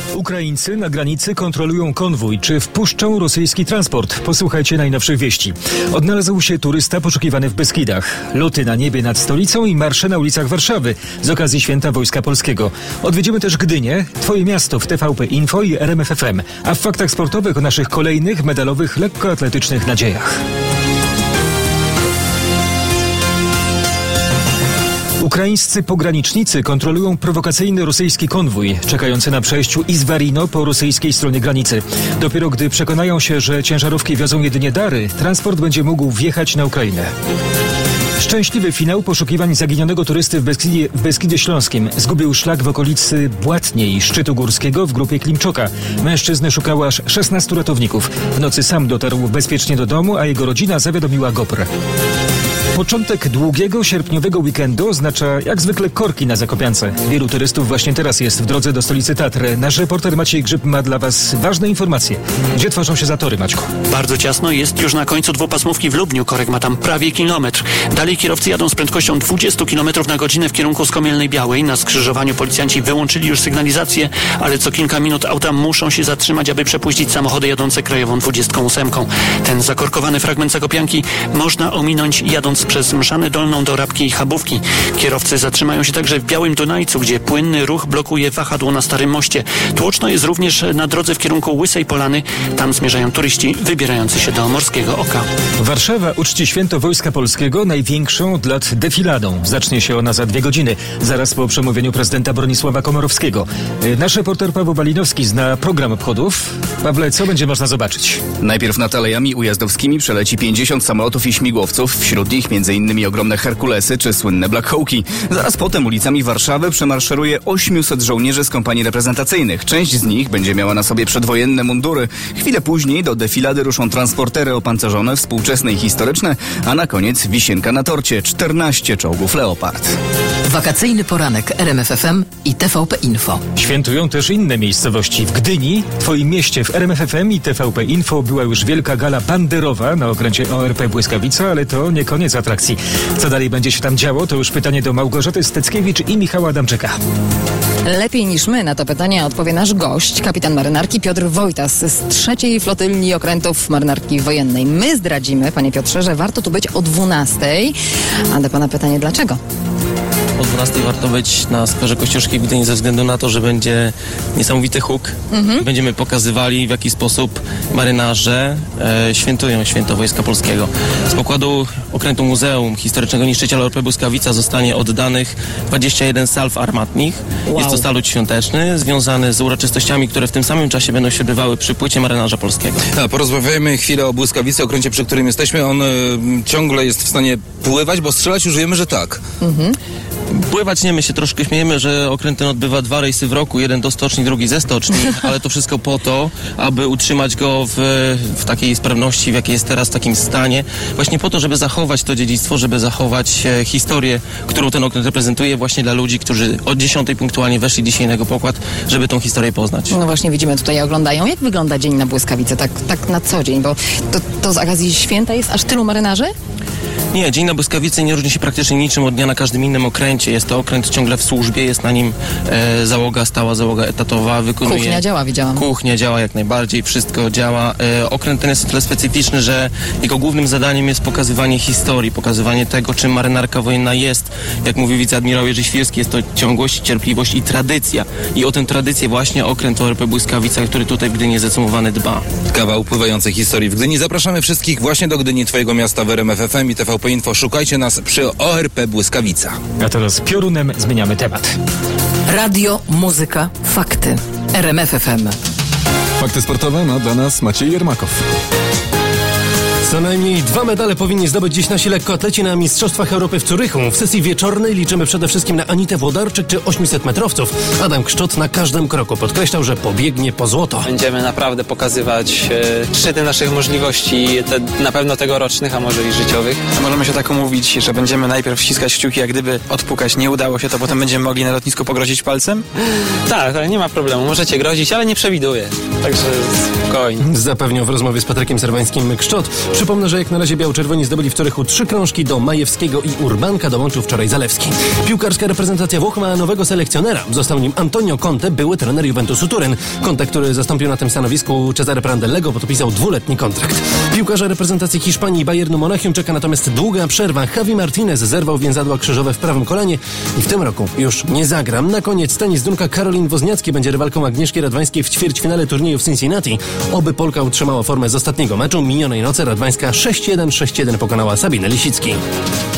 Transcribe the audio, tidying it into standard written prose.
Ukraińcy na granicy kontrolują konwój. Czy wpuszczą rosyjski transport? Posłuchajcie najnowszych wieści. Odnalazł się turysta poszukiwany w Beskidach. Loty na niebie nad stolicą i marsze na ulicach Warszawy z okazji Święta Wojska Polskiego. Odwiedzimy też Gdynię, Twoje miasto w TVP Info i RMF FM. A w faktach sportowych o naszych kolejnych medalowych lekkoatletycznych nadziejach. Ukraińscy pogranicznicy kontrolują prowokacyjny rosyjski konwój czekający na przejściu Izwarino po rosyjskiej stronie granicy. Dopiero gdy przekonają się, że ciężarówki wiozą jedynie dary, transport będzie mógł wjechać na Ukrainę. Szczęśliwy finał poszukiwań zaginionego turysty w Beskidzie Śląskim. Zgubił szlak w okolicy Błatniej, szczytu górskiego w grupie Klimczoka. Mężczyznę szukało aż 16 ratowników. W nocy sam dotarł bezpiecznie do domu, a jego rodzina zawiadomiła GOPR. Początek długiego, sierpniowego weekendu oznacza jak zwykle korki na Zakopiance. Wielu turystów właśnie teraz jest w drodze do stolicy Tatr. Nasz reporter Maciej Grzyb ma dla Was ważne informacje. Gdzie tworzą się zatory, Maćku? Bardzo ciasno jest już na końcu dwupasmówki w Lubniu. Korek ma tam prawie kilometr. Dalej kierowcy jadą z prędkością 20 km na godzinę w kierunku Skomielnej Białej. Na skrzyżowaniu policjanci wyłączyli już sygnalizację, ale co kilka minut auta muszą się zatrzymać, aby przepuścić samochody jadące krajową 28. Ten zakorkowany fragment Zakopianki można ominąć jadąc przez Mszanę Dolną do Rabki i Chabówki. Kierowcy zatrzymają się także w Białym Dunajcu, gdzie płynny ruch blokuje wahadło na Starym Moście. Tłoczno jest również na drodze w kierunku Łysej Polany. Tam zmierzają turyści wybierający się do Morskiego Oka. Warszawa uczci Święto Wojska Polskiego największą od lat defiladą. Zacznie się ona za 2 godziny, zaraz po przemówieniu prezydenta Bronisława Komorowskiego. Nasz reporter Paweł Balinowski zna program obchodów. Pawle, co będzie można zobaczyć? Najpierw nad Alejami Ujazdowskimi przeleci 50 samolotów i śmigłowców, wśród nich m.in. ogromne Herkulesy czy słynne Black Hawki. Zaraz potem ulicami Warszawy przemaszeruje 800 żołnierzy z kompanii reprezentacyjnych. Część z nich będzie miała na sobie przedwojenne mundury. Chwilę później do defilady ruszą transportery opancerzone, współczesne i historyczne, a na koniec wisienka na torcie 14 czołgów Leopard. Wakacyjny poranek RMF FM i TVP Info. Świętują też inne miejscowości. W Gdyni, Twoim mieście, w RMF FM i TVP Info była już wielka gala banderowa na okręcie ORP Błyskawica, ale to nie koniec atrakcji. Co dalej będzie się tam działo, to już pytanie do Małgorzaty Steckiewicz i Michała Adamczyka. Lepiej niż my na to pytanie odpowie nasz gość, kapitan marynarki Piotr Wojtas z 3. Flotylni Okrętów Marynarki Wojennej. My zdradzimy, panie Piotrze, że warto tu być o 12:00. A do pana pytanie, dlaczego? O 12:00 warto być na skwerze Kościuszki w Gdyni ze względu na to, że będzie niesamowity huk. Będziemy pokazywali, w jaki sposób marynarze świętują Święto Wojska Polskiego. Z pokładu okrętu Muzeum Historycznego Niszczyciela ORP Błyskawica zostanie oddanych 21 salw armatnich. Wow. Jest to salut świąteczny, związany z uroczystościami, które w tym samym czasie będą się odbywały przy płycie marynarza polskiego. Porozmawiajmy chwilę o Błyskawicy, okręcie, przy którym jesteśmy. On ciągle jest w stanie pływać, bo strzelać już wiemy, że tak. Pływać nie, my się troszkę śmiejemy, że okręt ten odbywa 2 rejsy w roku, jeden do stoczni, drugi ze stoczni, ale to wszystko po to, aby utrzymać go w takiej sprawności, w jakiej jest teraz, w takim stanie. Właśnie po to, żeby zachować to dziedzictwo, żeby zachować historię, którą ten okręt reprezentuje właśnie dla ludzi, którzy od 10:00 punktualnie weszli dzisiaj na jego pokład, żeby tą historię poznać. No właśnie widzimy tutaj, oglądają. Jak wygląda dzień na Błyskawicy, tak na co dzień? Bo to z okazji święta jest aż tylu marynarzy? Nie, dzień na Błyskawicy nie różni się praktycznie niczym od dnia na każdym innym okręcie. Jest to okręt ciągle w służbie, jest na nim załoga stała, załoga etatowa. Wykonuje... Kuchnia działa, widziałam. Kuchnia działa jak najbardziej, wszystko działa. Okręt ten jest o tyle specyficzny, że jego głównym zadaniem jest pokazywanie historii, pokazywanie tego, czym marynarka wojenna jest. Jak mówi wiceadmirał Jerzy Świrski, jest to ciągłość, cierpliwość i tradycja. I o tę tradycję właśnie okręt ORP Błyskawica, który tutaj w Gdyni zdecydowany dba. Kawał pływającej historii w Gdyni. Zapraszamy wszystkich właśnie do Gdyni, Twojego miasta w RMF FM i TVP Info. Szukajcie nas przy ORP Błyskawica. A teraz piorunem zmieniamy temat. Radio, muzyka, fakty. RMF FM. Fakty sportowe ma dla nas Maciej Jermakow. Co najmniej 2 medale powinni zdobyć dziś nasi lekkoatleci na Mistrzostwach Europy w Zurychu. W sesji wieczornej liczymy przede wszystkim na Anitę Włodarczyk czy 800-metrowców. Adam Kszczot na każdym kroku podkreślał, że pobiegnie po złoto. Będziemy naprawdę pokazywać szczyty naszych możliwości, na pewno tegorocznych, a może i życiowych. Możemy się tak umówić, że będziemy najpierw ściskać kciuki, jak gdyby odpukać nie udało się, to potem będziemy mogli na lotnisku pogrozić palcem? Tak, ale nie ma problemu. Możecie grozić, ale nie przewiduję. Także spokojnie. Zapewniał w rozmowie z Patrykiem Serwańskim Kszczot. Przypomnę, że jak na razie biało-czerwoni zdobyli w Curychu 3 krążki, do Majewskiego i Urbanka dołączył wczoraj Zalewski. Piłkarska reprezentacja Włoch ma nowego selekcjonera. Został nim Antonio Conte, były trener Juventusu Turyn. Conte, który zastąpił na tym stanowisku Cesare Prandelliego, podpisał 2-letni kontrakt. Piłkarza reprezentacji Hiszpanii i Bayernu Monachium czeka natomiast długa przerwa. Javi Martinez zerwał więzadła krzyżowe w prawym kolanie i w tym roku już nie zagra. Na koniec tenis. Dunka Karolin Wozniacki będzie rywalką Agnieszki Radwańskiej w ćwierćfinale turnieju w Cincinnati. Oby Polka utrzymała formę z ostatniego meczu. Minionej nocy Radwańska 6-1 pokonała Sabinę Lisicki.